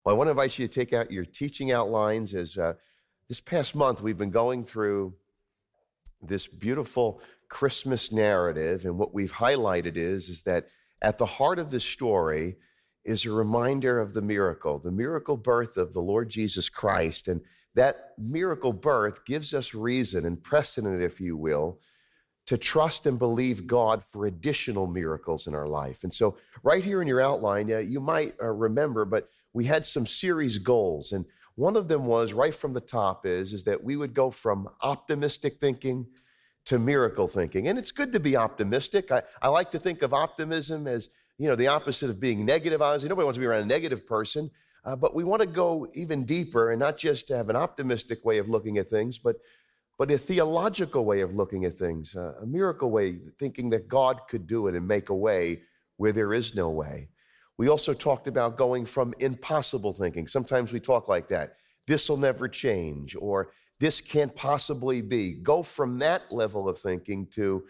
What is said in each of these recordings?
Well, I want to invite you to take out your teaching outlines as this past month we've been going through this beautiful Christmas narrative, and what we've highlighted is that at the heart of this story is a reminder of the miracle birth of the Lord Jesus Christ, and that miracle birth gives us reason and precedent, if you will, to trust and believe God for additional miracles in our life. And so right here in your outline, you might remember, but we had some series goals. And one of them was right from the top is that we would go from optimistic thinking to miracle thinking. And it's good to be optimistic. I like to think of optimism as, the opposite of being negative. Obviously, nobody wants to be around a negative person, but we want to go even deeper and not just have an optimistic way of looking at things, but a theological way of looking at things, a miracle way, thinking that God could do it and make a way where there is no way. We also talked about going from impossible thinking. Sometimes we talk like that. This will never change, or this can't possibly be. Go from that level of thinking to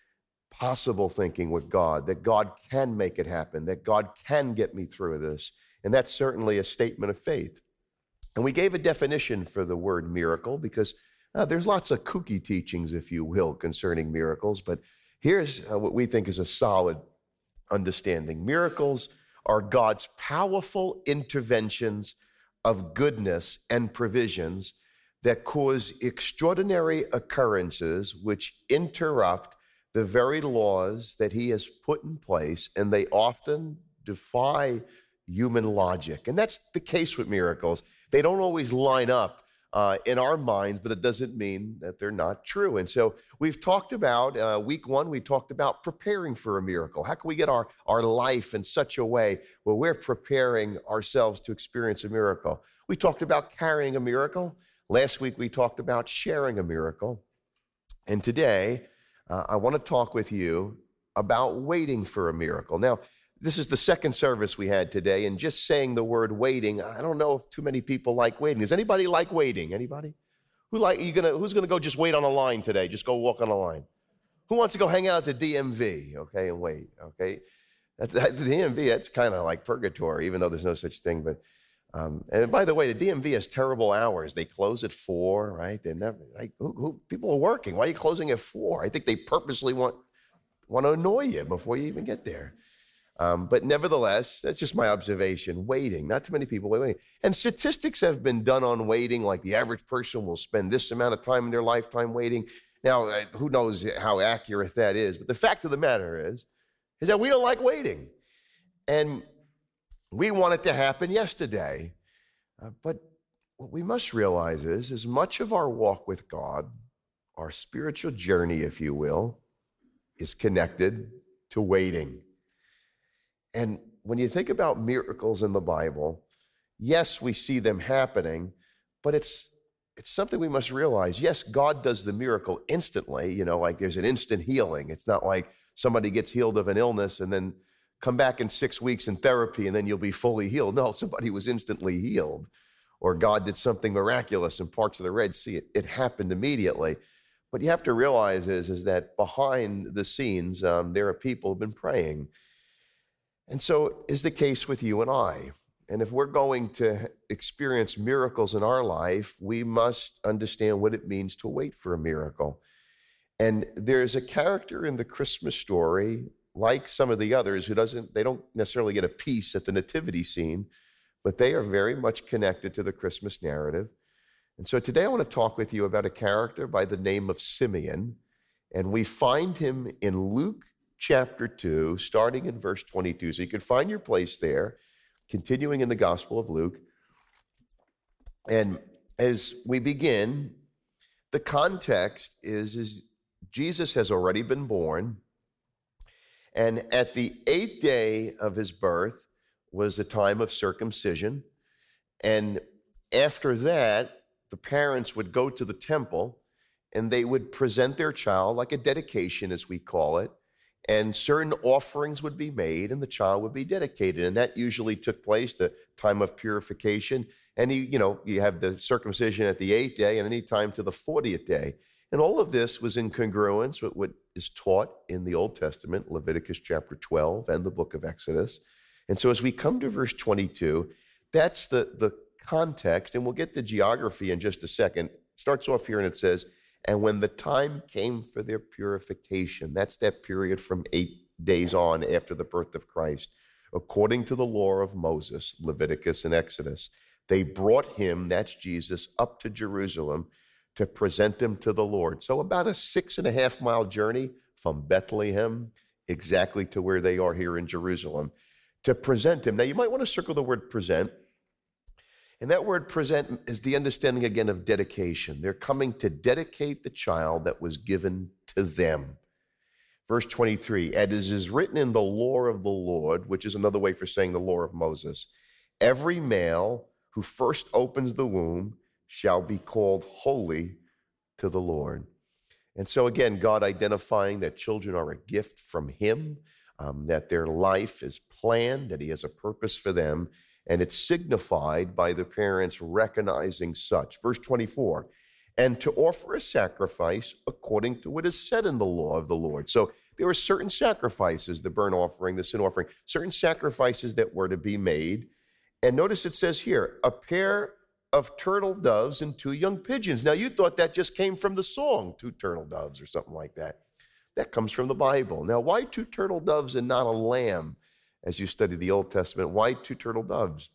possible thinking with God, that God can make it happen, that God can get me through this. And that's certainly a statement of faith. And we gave a definition for the word miracle because there's lots of kooky teachings, if you will, concerning miracles, but here's what we think is a solid understanding. Miracles are God's powerful interventions of goodness and provisions that cause extraordinary occurrences which interrupt the very laws that he has put in place, and they often defy human logic. And that's the case with miracles. They don't always line up in our minds, but it doesn't mean that they're not true. And so we've talked about, week one, we talked about preparing for a miracle. How can we get our life in such a way where we're preparing ourselves to experience a miracle? We talked about carrying a miracle. Last week, we talked about sharing a miracle. And today, I want to talk with you about waiting for a miracle. Now, this is the second service we had today, and just saying the word waiting, I don't know if too many people like waiting. Does anybody like waiting? Anybody? Who's gonna go just wait on a line today? Just go walk on a line. Who wants to go hang out at the DMV, okay, and wait, okay? The DMV, that's kind of like purgatory, even though there's no such thing. But and by the way, the DMV has terrible hours. They close at 4, right? They never, people are working. Why are you closing at 4? I think they purposely want to annoy you before you even get there. But nevertheless, that's just my observation, waiting. Not too many people waiting. And statistics have been done on waiting, like the average person will spend this amount of time in their lifetime waiting. Now, who knows how accurate that is? But the fact of the matter is that we don't like waiting. And we want it to happen yesterday. But what we must realize is much of our walk with God, our spiritual journey, if you will, is connected to waiting. And when you think about miracles in the Bible, yes, we see them happening, but it's something we must realize. Yes, God does the miracle instantly, like there's an instant healing. It's not like somebody gets healed of an illness and then come back in 6 weeks in therapy and then you'll be fully healed. No, somebody was instantly healed, or God did something miraculous in parts of the Red Sea. It happened immediately. What you have to realize is that behind the scenes, there are people who've been praying. And so is the case with you and I. And if we're going to experience miracles in our life, we must understand what it means to wait for a miracle. And there's a character in the Christmas story, like some of the others, they don't necessarily get a piece at the nativity scene, but they are very much connected to the Christmas narrative. And so today I want to talk with you about a character by the name of Simeon. And we find him in Luke chapter 2, starting in verse 22. So you can find your place there, continuing in the Gospel of Luke. And as we begin, the context is Jesus has already been born. And at the 8th day of his birth was the time of circumcision. And after that, the parents would go to the temple and they would present their child, like a dedication, as we call it. And certain offerings would be made and the child would be dedicated. And that usually took place, the time of purification. And you have the circumcision at the 8th day and any time to the 40th day. And all of this was in congruence with what is taught in the Old Testament, Leviticus chapter 12 and the book of Exodus. And so as we come to verse 22, that's the context, and we'll get to geography in just a second. It starts off here and it says, and when the time came for their purification, that's that period from 8 days on after the birth of Christ, according to the law of Moses, Leviticus and Exodus, they brought him, that's Jesus, up to Jerusalem to present him to the Lord. So about a 6.5 mile journey from Bethlehem exactly to where they are here in Jerusalem to present him. Now you might want to circle the word present. And that word present is the understanding again of dedication. They're coming to dedicate the child that was given to them. Verse 23, as is written in the law of the Lord, which is another way for saying the law of Moses, every male who first opens the womb shall be called holy to the Lord. And so again, God identifying that children are a gift from him, that their life is planned, that he has a purpose for them, and it's signified by the parents recognizing such. Verse 24, and to offer a sacrifice according to what is said in the law of the Lord. So there were certain sacrifices, the burnt offering, the sin offering, certain sacrifices that were to be made. And notice it says here, a pair of turtle doves and 2 young pigeons. Now you thought that just came from the song, 2 turtle doves or something like that. That comes from the Bible. Now why 2 turtle doves and not a lamb? As you study the Old Testament, why 2 turtle doves?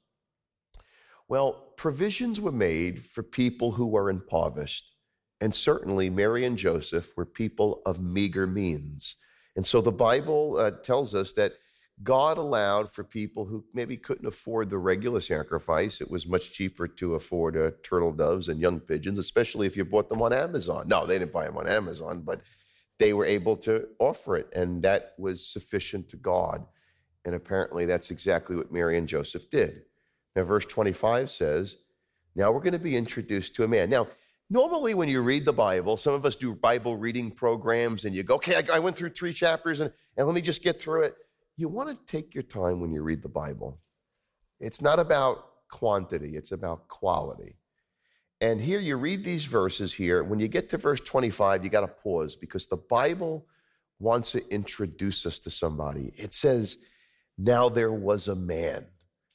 Well, provisions were made for people who were impoverished. And certainly Mary and Joseph were people of meager means. And so the Bible tells us that God allowed for people who maybe couldn't afford the regular sacrifice. It was much cheaper to afford turtle doves and young pigeons, especially if you bought them on Amazon. No, they didn't buy them on Amazon, but they were able to offer it, and that was sufficient to God. And apparently that's exactly what Mary and Joseph did. Now, verse 25 says, now we're going to be introduced to a man. Now, normally when you read the Bible, some of us do Bible reading programs, and you go, okay, I went through 3 chapters, and let me just get through it. You want to take your time when you read the Bible. It's not about quantity, it's about quality. And here you read these verses here. When you get to verse 25, you got to pause because the Bible wants to introduce us to somebody. It says, now there was a man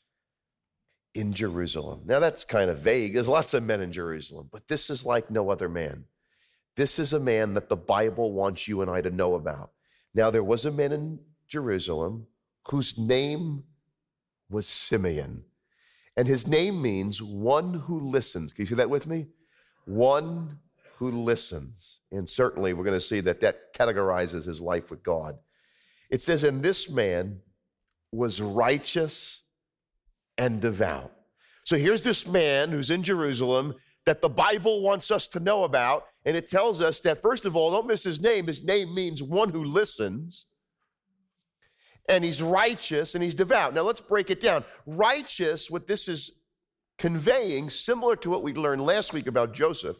in Jerusalem. Now that's kind of vague. There's lots of men in Jerusalem, but this is like no other man. This is a man that the Bible wants you and I to know about. Now there was a man in Jerusalem whose name was Simeon. And his name means one who listens. Can you see that with me? One who listens. And certainly we're going to see that that categorizes his life with God. It says, and this man was righteous and devout. So here's this man who's in Jerusalem that the Bible wants us to know about. And it tells us that, first of all, don't miss his name. His name means one who listens. And he's righteous and he's devout. Now let's break it down. Righteous, what this is conveying, similar to what we learned last week about Joseph,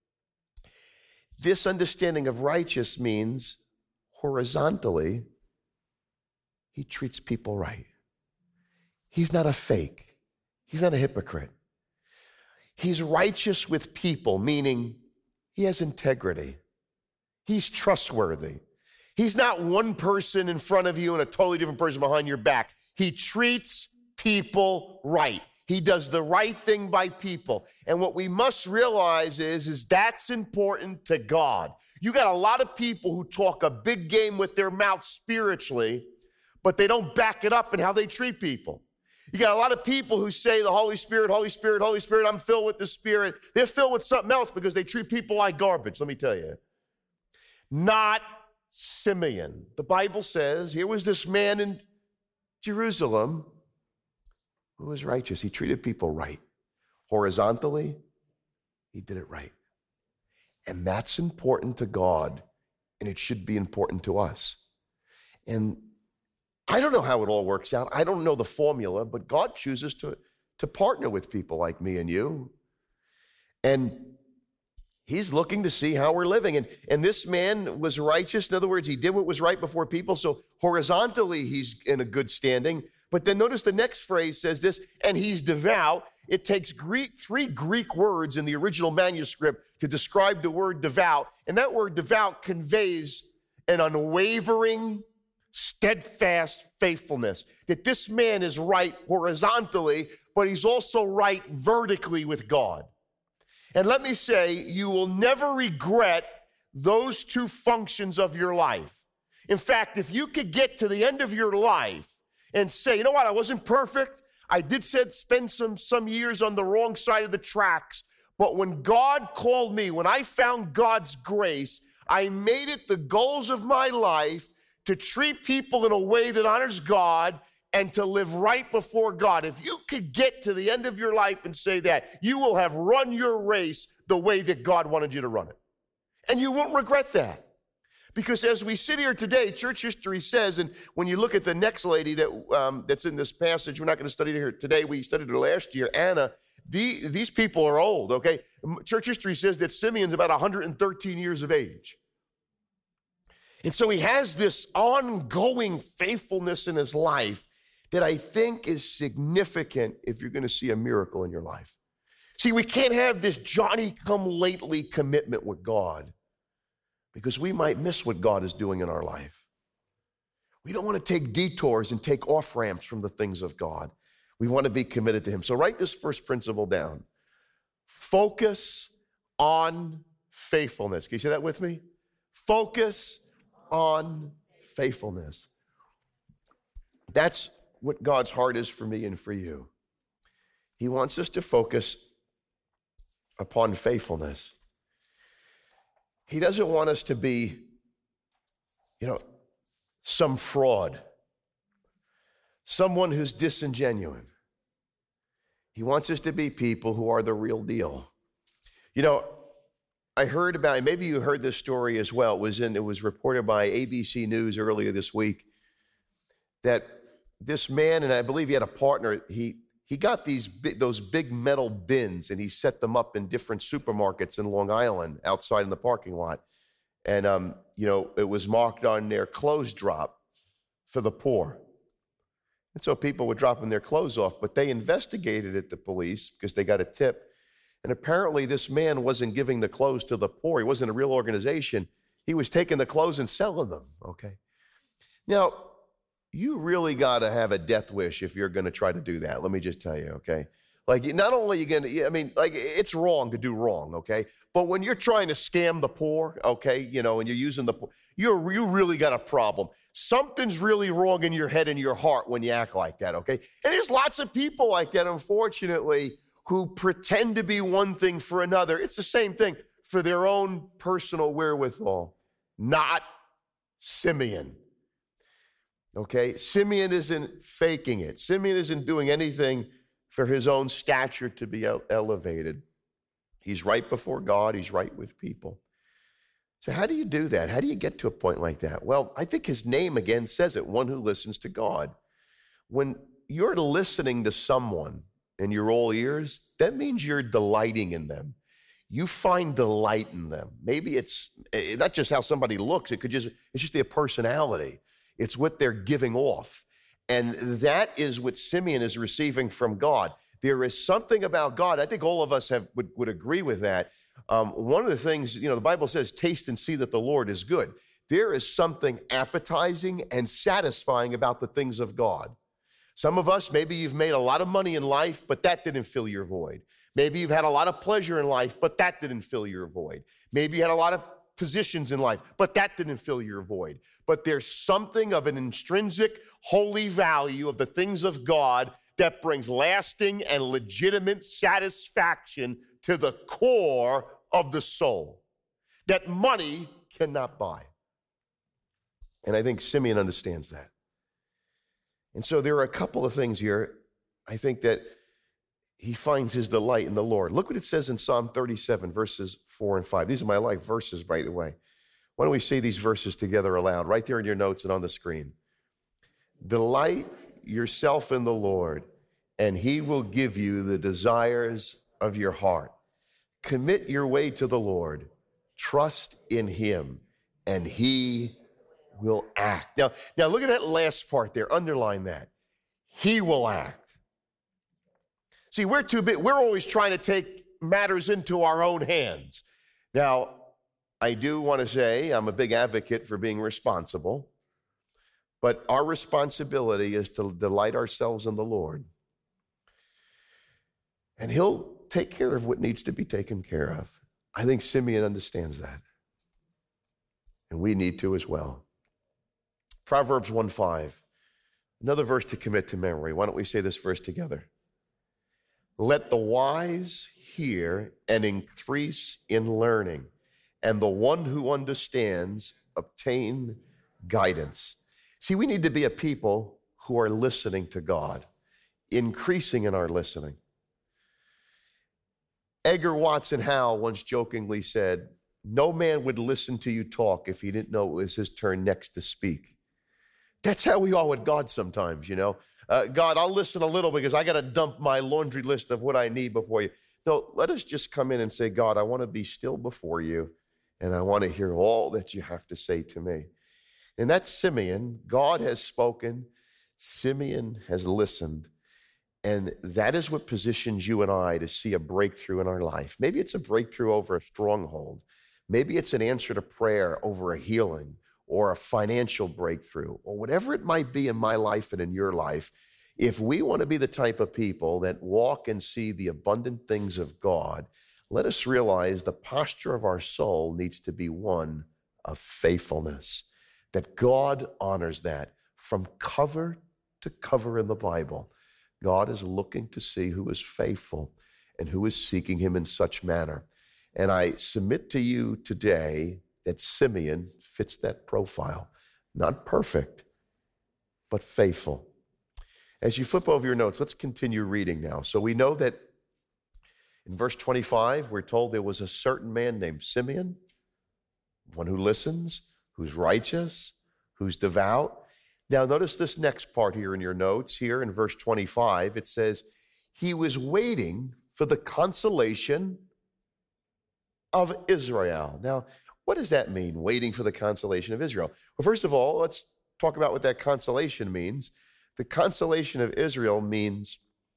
this understanding of righteous means horizontally, he treats people right. He's not a fake. He's not a hypocrite. He's righteous with people, meaning he has integrity. He's trustworthy. He's not one person in front of you and a totally different person behind your back. He treats people right. He does the right thing by people. And what we must realize is that's important to God. You got a lot of people who talk a big game with their mouth spiritually, but they don't back it up in how they treat people. You got a lot of people who say the Holy Spirit, Holy Spirit, Holy Spirit, I'm filled with the Spirit. They're filled with something else because they treat people like garbage, let me tell you. Not Simeon. The Bible says, here was this man in Jerusalem who was righteous. He treated people right. Horizontally, he did it right. And that's important to God, and it should be important to us. And I don't know how it all works out. I don't know the formula, but God chooses to partner with people like me and you. And he's looking to see how we're living. And this man was righteous. In other words, he did what was right before people. So horizontally, he's in a good standing. But then notice the next phrase says this, and he's devout. It takes three Greek words in the original manuscript to describe the word devout. And that word devout conveys an unwavering, steadfast faithfulness. That this man is right horizontally, but he's also right vertically with God. And let me say, you will never regret those two functions of your life. In fact, if you could get to the end of your life and say, you know what, I wasn't perfect. I did spend some years on the wrong side of the tracks. But when God called me, when I found God's grace, I made it the goals of my life to treat people in a way that honors God and to live right before God. If you could get to the end of your life and say that, you will have run your race the way that God wanted you to run it. And you won't regret that. Because as we sit here today, church history says, and when you look at the next lady that's in this passage, we're not going to study her today, we studied her last year, Anna. These people are old, okay? Church history says that Simeon's about 113 years of age. And so he has this ongoing faithfulness in his life that I think is significant if you're going to see a miracle in your life. See, we can't have this Johnny-come-lately commitment with God because we might miss what God is doing in our life. We don't want to take detours and take off-ramps from the things of God. We want to be committed to him. So write this first principle down. Focus on faithfulness. Can you say that with me? Focus on faithfulness. That's what God's heart is for me and for you. He wants us to focus upon faithfulness. He doesn't want us to be, some fraud, someone who's disingenuous. He wants us to be people who are the real deal. I heard about, maybe you heard this story as well. It was reported by ABC News earlier this week that this man, and I believe he had a partner, he got those big metal bins and he set them up in different supermarkets in Long Island outside in the parking lot. And, it was marked on there, clothes drop for the poor. And so people were dropping their clothes off, but they investigated it, the police, because they got a tip. And apparently this man wasn't giving the clothes to the poor. He wasn't a real organization. He was taking the clothes and selling them, okay? Now, you really got to have a death wish if you're going to try to do that. Let me just tell you, okay? Like, not only are you going to, it's wrong to do wrong, okay? But when you're trying to scam the poor, okay, and you're using the poor, you really got a problem. Something's really wrong in your head and your heart when you act like that, okay? And there's lots of people like that, unfortunately, who pretend to be one thing for another. It's the same thing for their own personal wherewithal. Not Simeon. Okay? Simeon isn't faking it. Simeon isn't doing anything for his own stature to be elevated. He's right before God. He's right with people. So how do you do that? How do you get to a point like that? Well, I think his name again says it, one who listens to God. When you're listening to someone and you're all ears, that means you're delighting in them. You find delight in them. Maybe it's not just how somebody looks. It's just their personality. It's what they're giving off. And that is what Simeon is receiving from God. There is something about God. I think all of us would agree with that. One of the things, the Bible says, taste and see that the Lord is good. There is something appetizing and satisfying about the things of God. Some of us, maybe you've made a lot of money in life, but that didn't fill your void. Maybe you've had a lot of pleasure in life, but that didn't fill your void. Maybe you had a lot of positions in life, but that didn't fill your void. But there's something of an intrinsic, holy value of the things of God that brings lasting and legitimate satisfaction to the core of the soul that money cannot buy. And I think Simeon understands that. And so there are a couple of things here. I think that he finds his delight in the Lord. Look what it says in Psalm 37, verses 4 and 5. These are my life verses, by the way. Why don't we say these verses together aloud, right there in your notes and on the screen. Delight yourself in the Lord, and he will give you the desires of your heart. Commit your way to the Lord. Trust in him, and he will act. Now look at that last part there. Underline that. He will act. See, we're too big. We're always trying to take matters into our own hands. Now, I do want to say I'm a big advocate for being responsible, but our responsibility is to delight ourselves in the Lord. And he'll take care of what needs to be taken care of. I think Simeon understands that. And we need to as well. Proverbs 1:5, another verse to commit to memory. Why don't we say this verse together? Let the wise hear and increase in learning, and the one who understands obtain guidance. See, we need to be a people who are listening to God, increasing in our listening. Edgar Watson Howe once jokingly said, no man would listen to you talk if he didn't know it was his turn next to speak. That's how we are with God sometimes, you know. God, I'll listen a little because I got to dump my laundry list of what I need before you. No, let us just come in and say, God, I want to be still before you, and I want to hear all that you have to say to me. And that's Simeon. God has spoken. Simeon has listened. And that is what positions you and I to see a breakthrough in our life. Maybe it's a breakthrough over a stronghold. Maybe it's an answer to prayer over a healing or a financial breakthrough or whatever it might be in my life and in your life. If we want to be the type of people that walk and see the abundant things of God, let us realize the posture of our soul needs to be one of faithfulness, that God honors that from cover to cover in the Bible. God is looking to see who is faithful and who is seeking him in such manner. And I submit to you today that Simeon fits that profile. Not perfect, but faithful. As you flip over your notes, let's continue reading now. So we know that in verse 25, we're told there was a certain man named Simeon, one who listens, who's righteous, who's devout. Now, notice this next part here in your notes. Here in verse 25, it says, he was waiting for the consolation of Israel. Now, what does that mean, waiting for the consolation of Israel? Well, first of all, let's talk about what that consolation means. The consolation of Israel means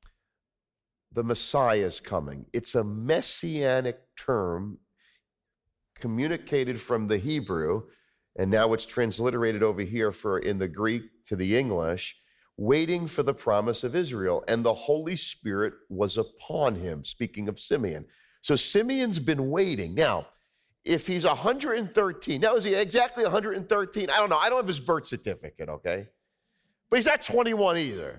the Messiah is coming. It's a messianic term communicated from the Hebrew, and now it's transliterated over here in the Greek to the English, waiting for the promise of Israel. And the Holy Spirit was upon him, speaking of Simeon. So Simeon's been waiting. Now, if he's 113, now is he exactly 113? I don't know. I don't have his birth certificate, okay? But he's not 21 either.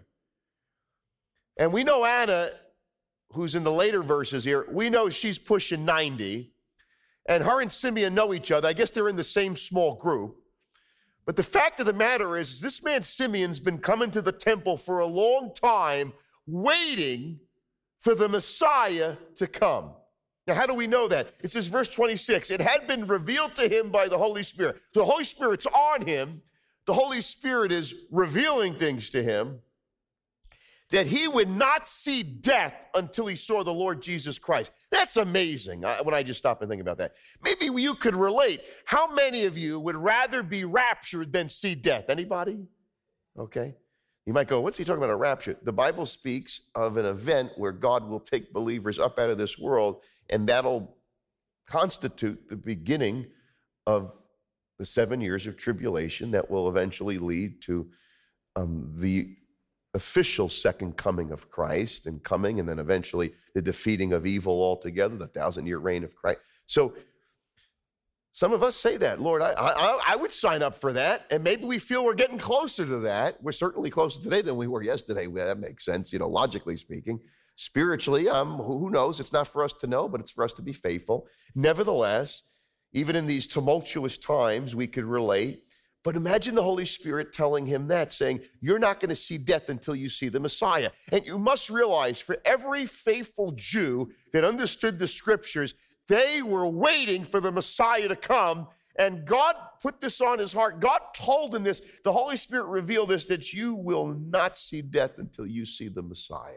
And we know Anna, who's in the later verses here, we know she's pushing 90. And her and Simeon know each other. I guess they're in the same small group. But the fact of the matter is, this man Simeon's been coming to the temple for a long time, waiting for the Messiah to come. Now, how do we know that? It says, verse 26, it had been revealed to him by the Holy Spirit. So the Holy Spirit's on him. The Holy Spirit is revealing things to him, that he would not see death until he saw the Lord Jesus Christ. That's amazing when I just stop and think about that. Maybe you could relate. How many of you would rather be raptured than see death? Anybody? Okay. You might go, what's he talking about, a rapture? The Bible speaks of an event where God will take believers up out of this world, and that'll constitute the beginning of the 7 years of tribulation that will eventually lead to the official second coming of Christ and then eventually the defeating of evil altogether, the 1,000-year reign of Christ. So some of us say that, Lord, I would sign up for that. And maybe we feel we're getting closer to that. We're certainly closer today than we were yesterday. Well, that makes sense, logically speaking. Spiritually, who knows? It's not for us to know, but it's for us to be faithful. Nevertheless, even in these tumultuous times, we could relate. But imagine the Holy Spirit telling him that, saying, you're not going to see death until you see the Messiah. And you must realize, for every faithful Jew that understood the scriptures, they were waiting for the Messiah to come. And God put this on his heart. God told him this. The Holy Spirit revealed this, that you will not see death until you see the Messiah.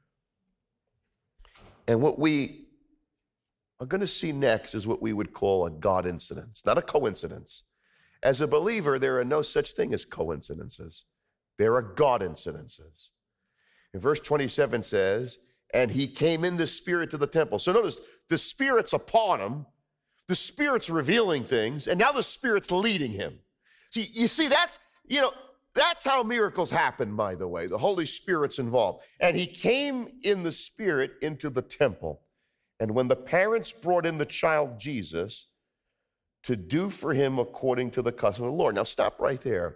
And what we are going to see next is what we would call a God incidence, not a coincidence. As a believer, there are no such thing as coincidences. There are God incidences. In verse 27 says, and he came in the Spirit to the temple. So notice, the Spirit's upon him. The Spirit's revealing things, and now the Spirit's leading him. See, you see, that's That's how miracles happen, by the way. The Holy Spirit's involved. And he came in the Spirit into the temple. And when the parents brought in the child Jesus to do for him according to the custom of the Lord. Now stop right there.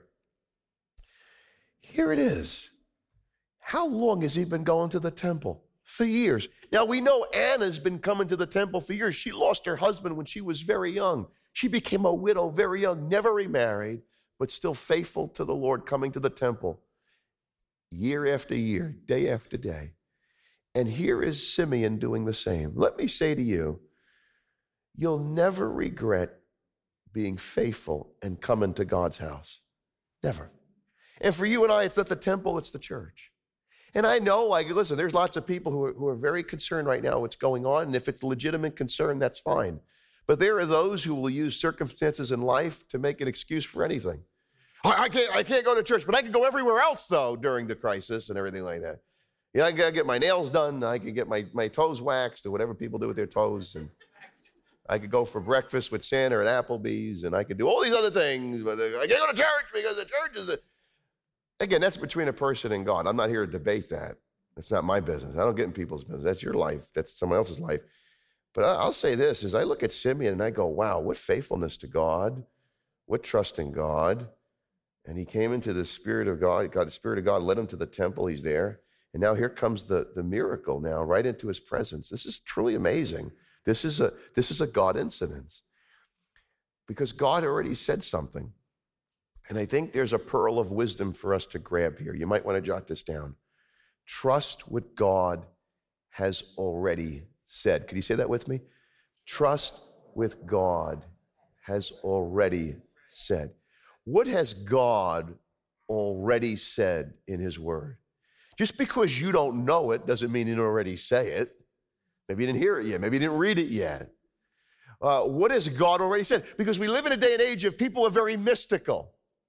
Here it is. How long has he been going to the temple? For years. Now we know Anna's been coming to the temple for years. She lost her husband when she was very young. She became a widow very young, never remarried, but still faithful to the Lord, coming to the temple year after year, day after day. And here is Simeon doing the same. Let me say to you, you'll never regret being faithful and coming to God's house. Never. And for you and I, it's not the temple, it's the church. And I know, listen, there's lots of people who are very concerned right now what's going on. And if it's legitimate concern, that's fine. But there are those who will use circumstances in life to make an excuse for anything. I can't go to church, but I can go everywhere else, though, during the crisis and everything like that. I can get my nails done. I can get my toes waxed or whatever people do with their toes. And I could go for breakfast with Santa at Applebee's, and I could do all these other things. But I can't go to church because the church is Again, that's between a person and God. I'm not here to debate that. It's not my business. I don't get in people's business. That's your life. That's someone else's life. But I'll say this, as I look at Simeon and I go, wow, what faithfulness to God, what trust in God. And he came into the Spirit of God. The Spirit of God led him to the temple. He's there. And now here comes the miracle now, right into his presence. This is truly amazing. This is a God incident. Because God already said something. And I think there's a pearl of wisdom for us to grab here. You might want to jot this down. Trust what God has already said. Could you say that with me? Trust with God has already said. What has God already said in his word? Just because you don't know it doesn't mean he didn't already say it. Maybe you didn't hear it yet. Maybe you didn't read it yet. What has God already said? Because we live in a day and age of people are very mystical.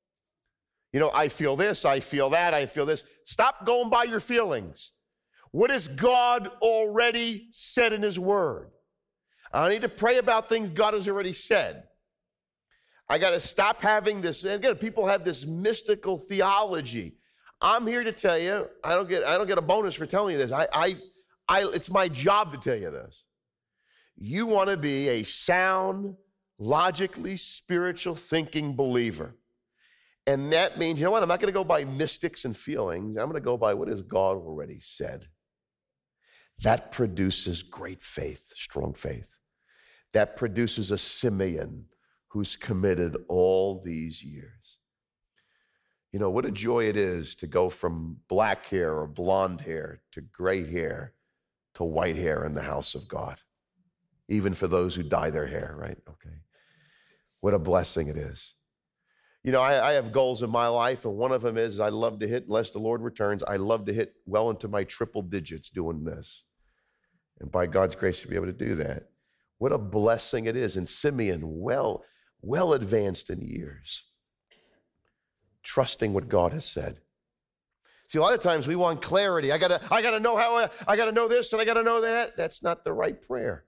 I feel this, I feel that, I feel this. Stop going by your feelings. What has God already said in his word? I need to pray about things God has already said. I got to stop having this. And again, people have this mystical theology. I'm here to tell you, I don't get a bonus for telling you this. It's my job to tell you this. You want to be a sound, logically spiritual thinking believer. And that means, you know what? I'm not going to go by mystics and feelings. I'm going to go by what has God already said. That produces great faith, strong faith. That produces a Simeon who's committed all these years. What a joy it is to go from black hair or blonde hair to gray hair to white hair in the house of God. Even for those who dye their hair, right? Okay. What a blessing it is. I have goals in my life, and one of them is I love to hit, unless the Lord returns, I love to hit well into my triple digits doing this. And by God's grace, to be able to do that. What a blessing it is. And Simeon, well advanced in years, trusting what God has said. See, a lot of times we want clarity. I gotta know how, I gotta know this and I gotta know that. That's not the right prayer.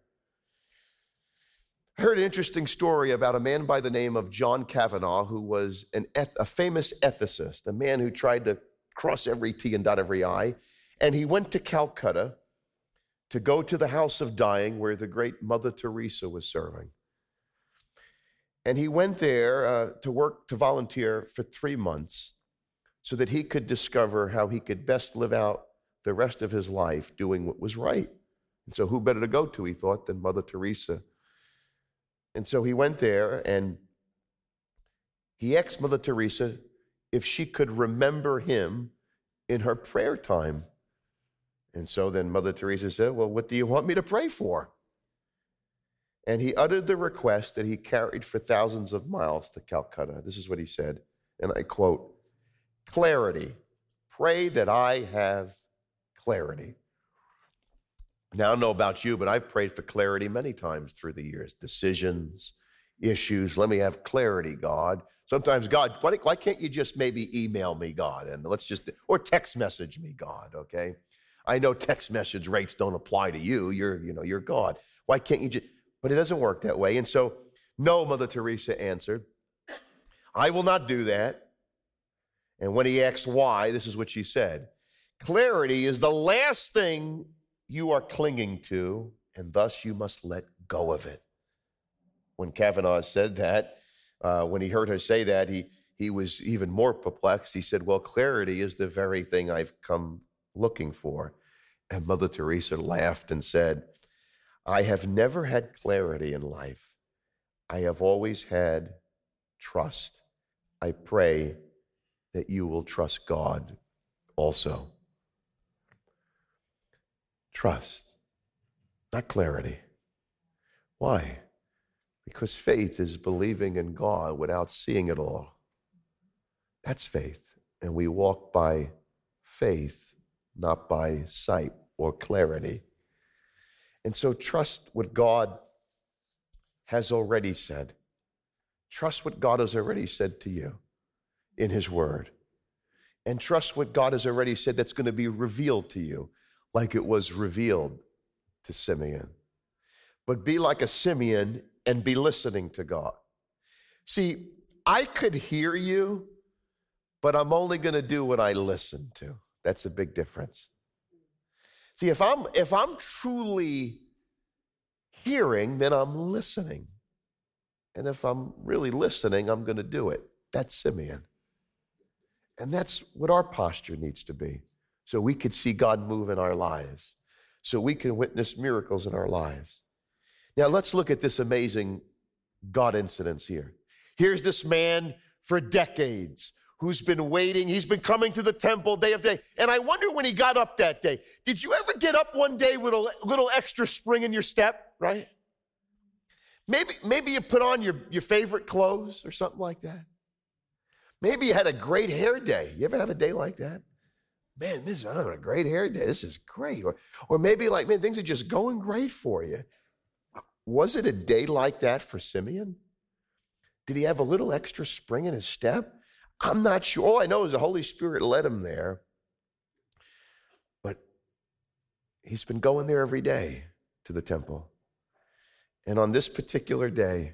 I heard an interesting story about a man by the name of John Kavanaugh, who was a famous ethicist, a man who tried to cross every T and dot every I. And he went to Calcutta to go to the house of dying where the great Mother Teresa was serving. And he went there to volunteer for 3 months so that he could discover how he could best live out the rest of his life doing what was right. And so who better to go to, he thought, than Mother Teresa. And so he went there and he asked Mother Teresa if she could remember him in her prayer time. And so then Mother Teresa said, well, what do you want me to pray for? And he uttered the request that he carried for thousands of miles to Calcutta. This is what he said, and I quote, clarity. Pray that I have clarity. Now, I don't know about you, but I've prayed for clarity many times through the years. Decisions, issues. Let me have clarity, God. Sometimes, God, why can't you just maybe email me, God, and or text message me, God, okay? I know text message rates don't apply to you. You're God. Why can't you just... But it doesn't work that way. And so, no, Mother Teresa answered, I will not do that. And when he asked why, this is what she said. Clarity is the last thing you are clinging to, and thus you must let go of it. When Kavanaugh said that, when he heard her say that, he was even more perplexed. He said, well, clarity is the very thing I've come looking for. And Mother Teresa laughed and said, I have never had clarity in life. I have always had trust. I pray that you will trust God also. Trust, not clarity. Why? Because faith is believing in God without seeing it all. That's faith. And we walk by faith, not by sight or clarity. And so trust what God has already said. Trust what God has already said to you in his word. And trust what God has already said that's going to be revealed to you, like it was revealed to Simeon. But be like a Simeon and be listening to God. See, I could hear you, but I'm only going to do what I listen to. That's a big difference. See, if I'm truly hearing, then I'm listening. And if I'm really listening, I'm going to do it. That's Simeon. And that's what our posture needs to be, so we could see God move in our lives, so we can witness miracles in our lives. Now, let's look at this amazing God incidence here. Here's this man for decades who's been waiting. He's been coming to the temple day after day. And I wonder when he got up that day, did you ever get up one day with a little extra spring in your step, right? Maybe you put on your favorite clothes or something like that. Maybe you had a great hair day. You ever have a day like that? Man, I'm having a great hair day. This is great. Or maybe like, man, things are just going great for you. Was it a day like that for Simeon? Did he have a little extra spring in his step? I'm not sure. All I know is the Holy Spirit led him there. But he's been going there every day to the temple. And on this particular day,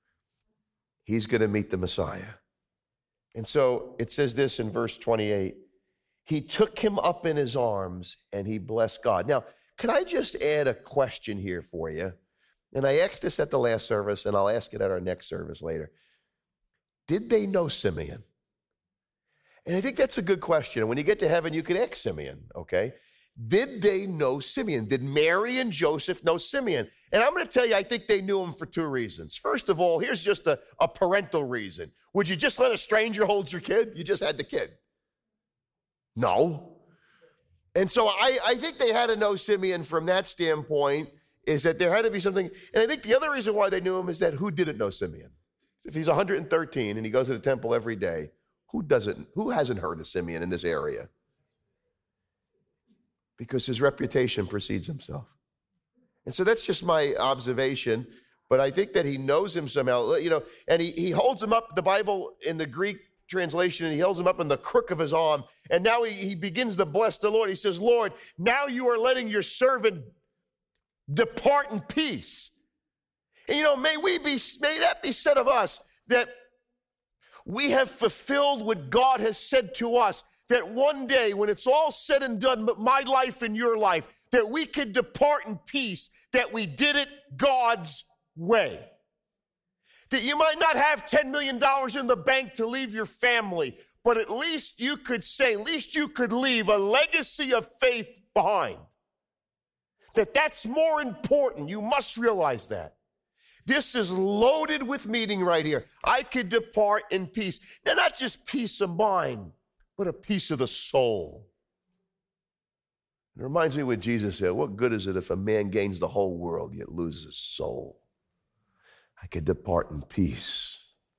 he's going to meet the Messiah. And so it says this in verse 28, he took him up in his arms and he blessed God. Now, can I just add a question here for you? And I asked this at the last service, and I'll ask it at our next service later. Did they know Simeon? And I think that's a good question. And when you get to heaven, you can ask Simeon, okay? Did they know Simeon? Did Mary and Joseph know Simeon? And I'm going to tell you, I think they knew him for two reasons. First of all, here's just a parental reason. Would you just let a stranger hold your kid? You just had the kid. No. And so I think they had to know Simeon from that standpoint, is that there had to be something. And I think the other reason why they knew him is that who didn't know Simeon? If he's 113 and he goes to the temple every day, who hasn't heard of Simeon in this area? Because his reputation precedes himself. And so that's just my observation, but I think that he knows him somehow, and he holds him up, the Bible in the Greek translation, and he holds him up in the crook of his arm, and now he begins to bless the Lord. He says, Lord, now you are letting your servant depart in peace. And may that be said of us, that we have fulfilled what God has said to us, that one day when it's all said and done, my life and your life, that we could depart in peace, that we did it God's way. That you might not have $10 million in the bank to leave your family, but at least you could leave a legacy of faith behind. That's more important. You must realize that. This is loaded with meaning right here. I could depart in peace. Now, not just peace of mind, but a peace of the soul. It reminds me what Jesus said, what good is it if a man gains the whole world yet loses his soul? I could depart in peace.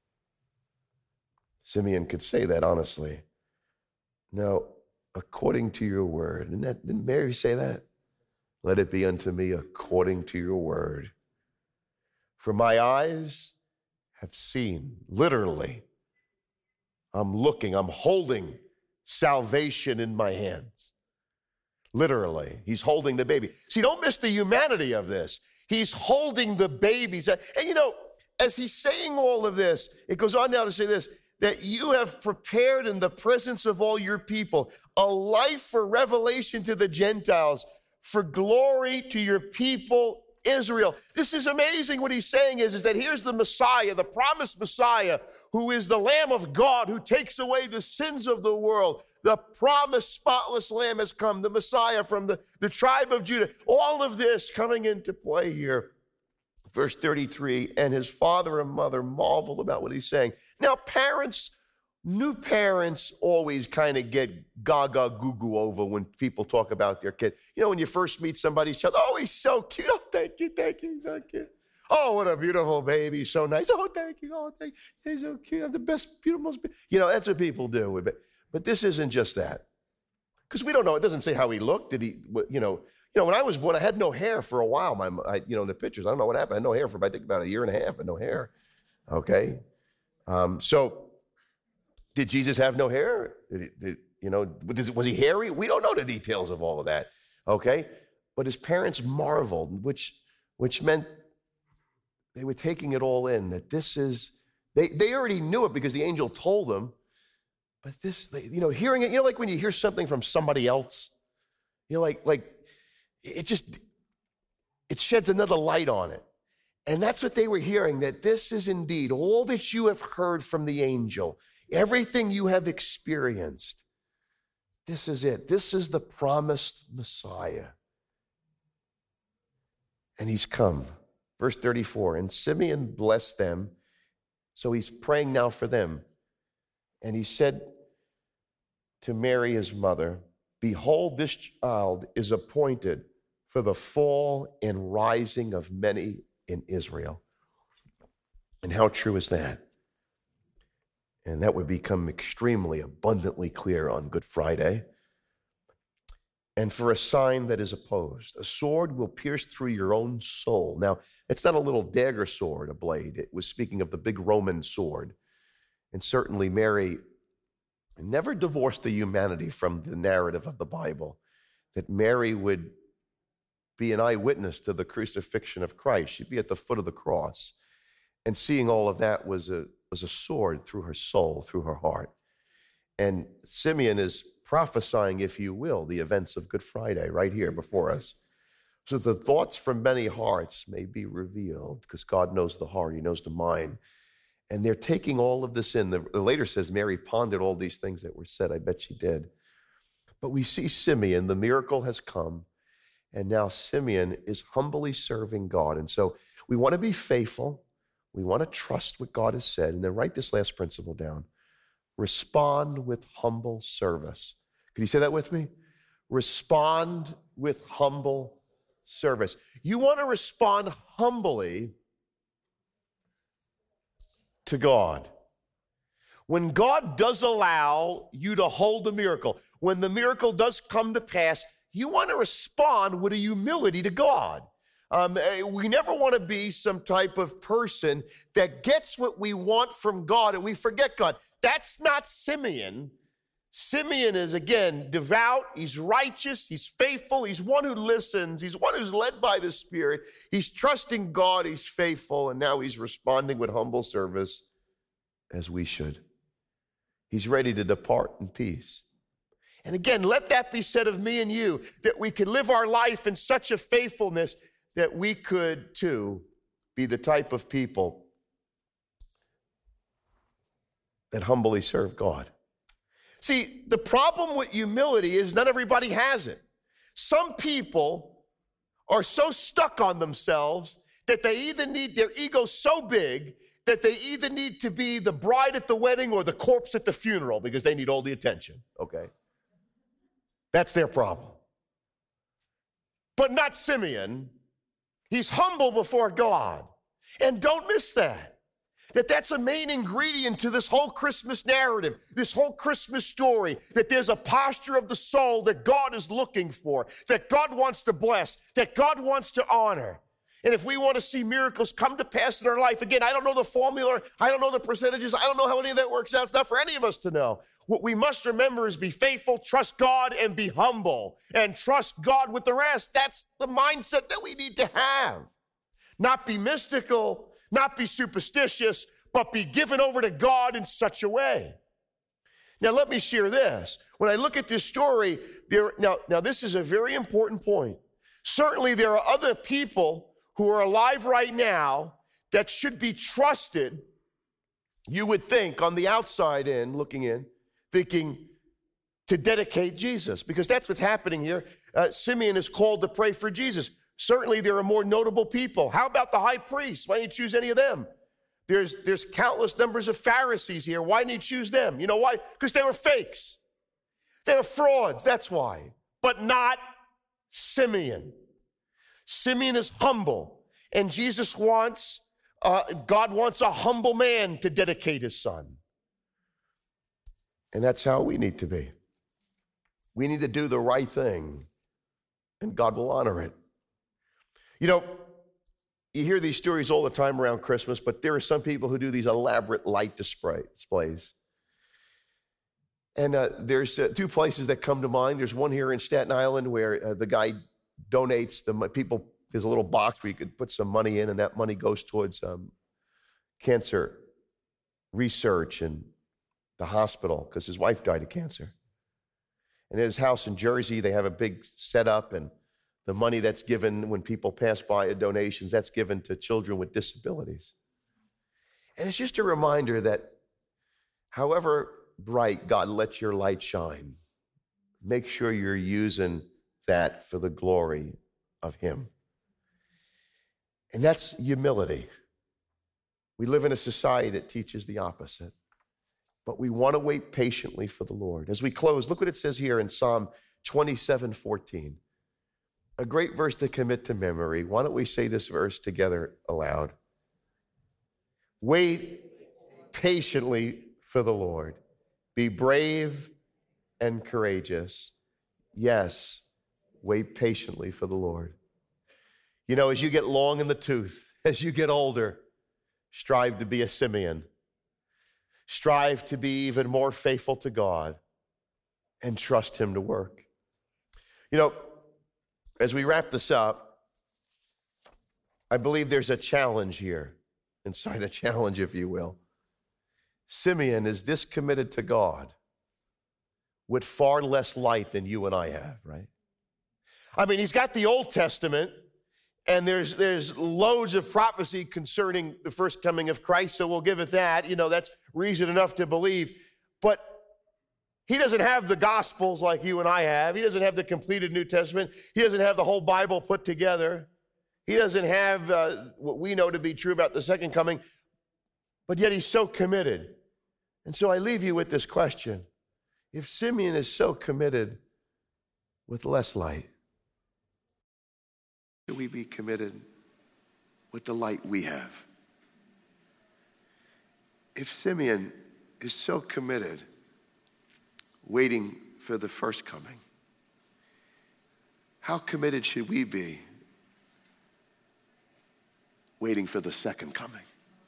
Simeon could say that honestly. Now, according to your word, didn't Mary say that? Let it be unto me according to your word. For my eyes have seen, literally, I'm holding salvation in my hands. Literally, he's holding the baby. See, don't miss the humanity of this. He's holding the babies. And as he's saying all of this, it goes on now to say this, that you have prepared in the presence of all your people a life for revelation to the Gentiles, for glory to your people Israel. This is amazing. What he's saying is that here's the Messiah, the promised Messiah, who is the Lamb of God, who takes away the sins of the world. The promised spotless Lamb has come, the Messiah from the tribe of Judah. All of this coming into play here. Verse 33, and his father and mother marveled about what he's saying. Now, new parents always kind of get gaga goo over when people talk about their kid. You know, when you first meet somebody's child, oh, he's so cute. Oh, thank you, he's so cute. Oh, what a beautiful baby, so nice. Oh, thank you, he's so cute. I'm the best, beautiful, you know, that's what people do. But this isn't just that. Because we don't know, it doesn't say how he looked. Did he, you know, when I was born, I had no hair for a while. In the pictures, I don't know what happened. I had no hair for, I think, about a year and a half and no hair. Okay? So did Jesus have no hair? Was he hairy? We don't know the details of all of that. Okay? But his parents marveled, which meant they were taking it all in, that this is, they already knew it because the angel told them. But this, hearing it, like when you hear something from somebody else, like it sheds another light on it. And that's what they were hearing, that this is indeed all that you have heard from the angel, everything you have experienced. This is it. This is the promised Messiah. And he's come. Verse 34, and Simeon blessed them. So he's praying now for them. And he said to Mary, his mother, behold, this child is appointed for the fall and rising of many in Israel. And how true is that? And that would become extremely abundantly clear on Good Friday. And for a sign that is opposed, a sword will pierce through your own soul. Now, it's not a little dagger sword, a blade. It was speaking of the big Roman sword. And certainly Mary never divorced the humanity from the narrative of the Bible, that Mary would be an eyewitness to the crucifixion of Christ. She'd be at the foot of the cross. And seeing all of that was a sword through her soul, through her heart. And Simeon is prophesying, if you will, the events of Good Friday right here before us. So the thoughts from many hearts may be revealed, because God knows the heart, he knows the mind. And they're taking all of this in. The later says Mary pondered all these things that were said. I bet she did. But we see Simeon, the miracle has come, and now Simeon is humbly serving God. And so we want to be faithful. We want to trust what God has said. And then write this last principle down. Respond with humble service. Can you say that with me? Respond with humble service. You want to respond humbly to God. When God does allow you to hold a miracle, when the miracle does come to pass, you want to respond with a humility to God. We never want to be some type of person that gets what we want from God and we forget God. That's not Simeon. Simeon is, again, devout. He's righteous. He's faithful. He's one who listens. He's one who's led by the Spirit. He's trusting God. He's faithful. And now he's responding with humble service as we should. He's ready to depart in peace. And again, let that be said of me and you, that we could live our life in such a faithfulness that we could, too, be the type of people that humbly serve God. See, the problem with humility is not everybody has it. Some people are so stuck on themselves that they either need their ego so big that they either need to be the bride at the wedding or the corpse at the funeral because they need all the attention, okay? That's their problem. But not Simeon. He's humble before God. And don't miss that. That's a main ingredient to this whole Christmas narrative, this whole Christmas story, that there's a posture of the soul that God is looking for, that God wants to bless, that God wants to honor. And if we want to see miracles come to pass in our life, again, I don't know the formula, I don't know the percentages, I don't know how any of that works out. It's not for any of us to know. What we must remember is be faithful, trust God, and be humble, and trust God with the rest. That's the mindset that we need to have. Not be mystical, not be superstitious, but be given over to God in such a way. Now, let me share this. When I look at this story, now this is a very important point. Certainly, there are other people who are alive right now that should be trusted, you would think, on the outside in, looking in, thinking to dedicate Jesus, because that's what's happening here. Simeon is called to pray for Jesus. Certainly, there are more notable people. How about the high priest? Why didn't you choose any of them? There's countless numbers of Pharisees here. Why didn't you choose them? You know why? Because they were fakes. They were frauds, that's why. But not Simeon. Simeon is humble, and God wants a humble man to dedicate his son. And that's how we need to be. We need to do the right thing, and God will honor it. You know, you hear these stories all the time around Christmas, but there are some people who do these elaborate light displays. And there's two places that come to mind. There's one here in Staten Island where the guy donates people. There's a little box where you could put some money in, and that money goes towards cancer research in the hospital because his wife died of cancer. And at his house in Jersey, they have a big setup, and the money that's given when people pass by at donations, that's given to children with disabilities. And it's just a reminder that however bright God lets your light shine, make sure you're using that for the glory of him. And that's humility. We live in a society that teaches the opposite, but we want to wait patiently for the Lord. As we close, look what it says here in Psalm 27:14. A great verse to commit to memory. Why don't we say this verse together aloud? Wait patiently for the Lord. Be brave and courageous. Yes, wait patiently for the Lord. You know, as you get long in the tooth, as you get older, strive to be a Simeon. Strive to be even more faithful to God and trust him to work. You know, as we wrap this up, I believe there's a challenge here, inside a challenge, if you will. Simeon is this committed to God with far less light than you and I have, right? I mean, he's got the Old Testament, and there's loads of prophecy concerning the first coming of Christ, so we'll give it that. You know, that's reason enough to believe. But he doesn't have the Gospels like you and I have. He doesn't have the completed New Testament. He doesn't have the whole Bible put together. He doesn't have what we know to be true about the second coming, but yet he's so committed. And so I leave you with this question. If Simeon is so committed with less light, should we be committed with the light we have? If Simeon is so committed waiting for the first coming, how committed should we be waiting for the second coming?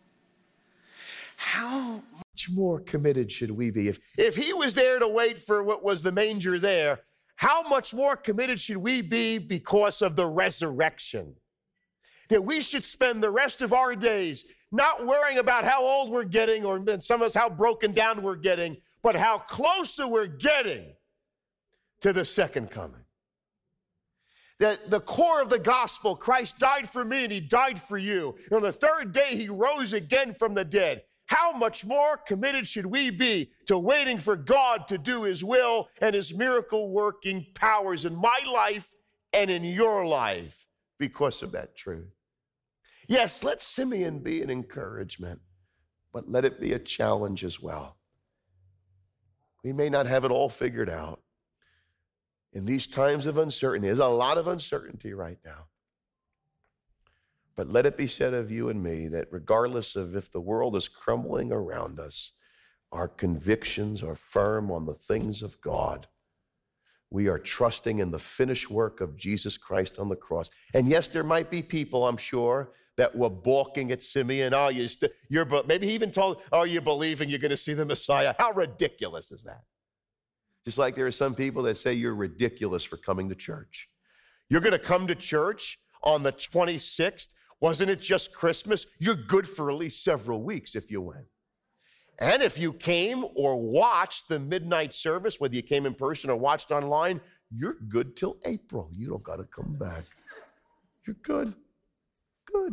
How much more committed should we be? If he was there to wait for what was the manger there, how much more committed should we be because of the resurrection? That we should spend the rest of our days not worrying about how old we're getting, or some of us how broken down we're getting, but how closer we're getting to the second coming. That the core of the gospel, Christ died for me and he died for you. And on the third day, he rose again from the dead. How much more committed should we be to waiting for God to do his will and his miracle working powers in my life and in your life because of that truth? Yes, let Simeon be an encouragement, but let it be a challenge as well. We may not have it all figured out. In these times of uncertainty, there's a lot of uncertainty right now. But let it be said of you and me that regardless of if the world is crumbling around us, our convictions are firm on the things of God. We are trusting in the finished work of Jesus Christ on the cross. And yes, there might be people, I'm sure, that were balking at Simeon. Oh, maybe he even told, oh, you believing you're going to see the Messiah? How ridiculous is that? Just like there are some people that say you're ridiculous for coming to church. You're going to come to church on the 26th Wasn't it just Christmas? You're good for at least several weeks if you went. And if you came or watched the midnight service, whether you came in person or watched online, you're good till April. You don't got to come back. You're good. Good.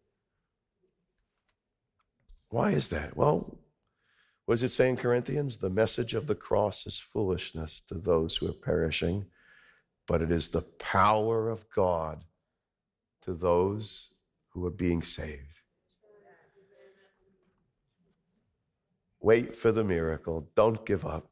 Why is that? Well, what does it say in Corinthians? The message of the cross is foolishness to those who are perishing, but it is the power of God to those who are being saved. Wait for the miracle. Don't give up.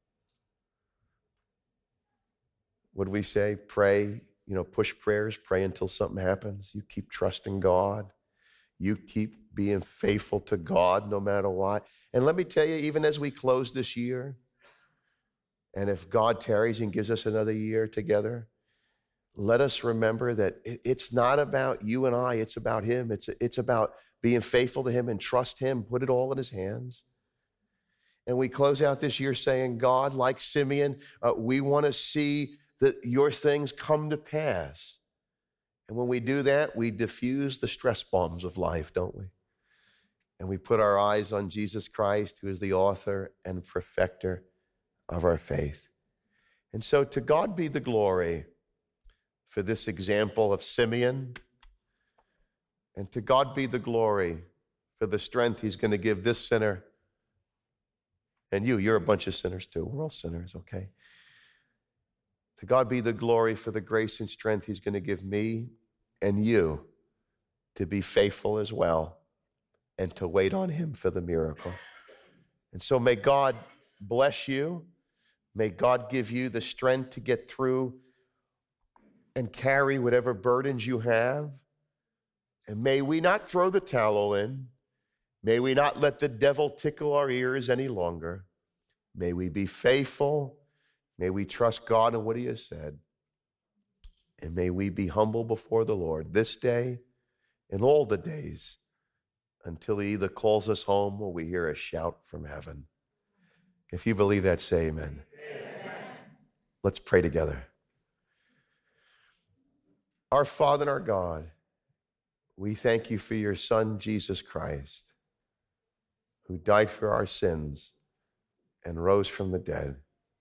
What do we say? Pray, push prayers, pray until something happens. You keep trusting God. You keep being faithful to God no matter what. And let me tell you, even as we close this year, and if God tarries and gives us another year together, let us remember that it's not about you and I, it's about him. It's about being faithful to him and trust him, put it all in his hands. And we close out this year saying, God, like Simeon, we want to see that your things come to pass. And when we do that, we diffuse the stress bombs of life, don't we? And we put our eyes on Jesus Christ, who is the author and perfecter of our faith. And so to God be the glory for this example of Simeon. And to God be the glory for the strength he's going to give this sinner. And you're a bunch of sinners too. We're all sinners, okay? To God be the glory for the grace and strength he's going to give me and you to be faithful as well and to wait on him for the miracle. And so may God bless you. May God give you the strength to get through and carry whatever burdens you have. And may we not throw the towel in. May we not let the devil tickle our ears any longer. May we be faithful. May we trust God in what he has said. And may we be humble before the Lord this day and all the days until he either calls us home or we hear a shout from heaven. If you believe that, say amen. Amen. Let's pray together. Our Father and our God, we thank you for your Son, Jesus Christ, who died for our sins and rose from the dead.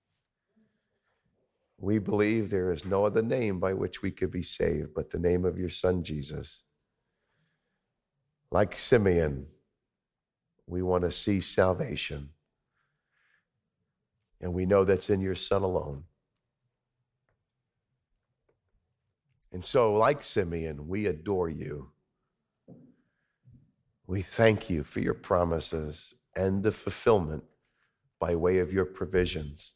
We believe there is no other name by which we could be saved but the name of your Son, Jesus. Like Simeon, we want to see salvation. And we know that's in your Son alone. And so, like Simeon, we adore you. We thank you for your promises and the fulfillment by way of your provisions.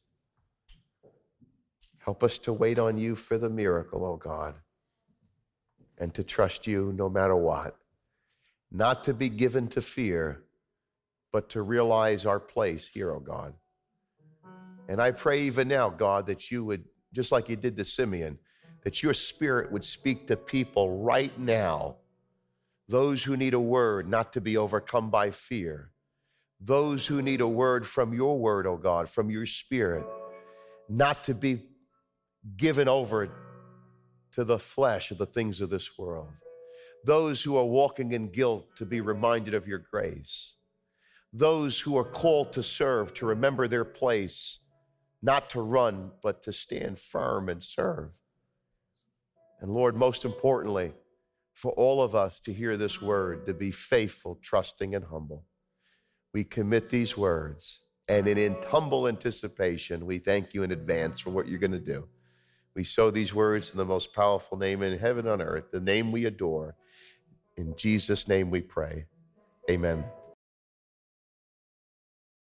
Help us to wait on you for the miracle, oh God, and to trust you no matter what. Not to be given to fear, but to realize our place here, oh God. And I pray even now, God, that you would, just like you did to Simeon, that your Spirit would speak to people right now, those who need a word not to be overcome by fear, those who need a word from your word, oh God, from your Spirit, not to be given over to the flesh of the things of this world. Those who are walking in guilt to be reminded of your grace. Those who are called to serve, to remember their place, not to run, but to stand firm and serve. And Lord, most importantly, for all of us to hear this word, to be faithful, trusting, and humble. We commit these words, and in humble anticipation, we thank you in advance for what you're going to do. We sow these words in the most powerful name in heaven and on earth, the name we adore. In Jesus' name we pray. Amen.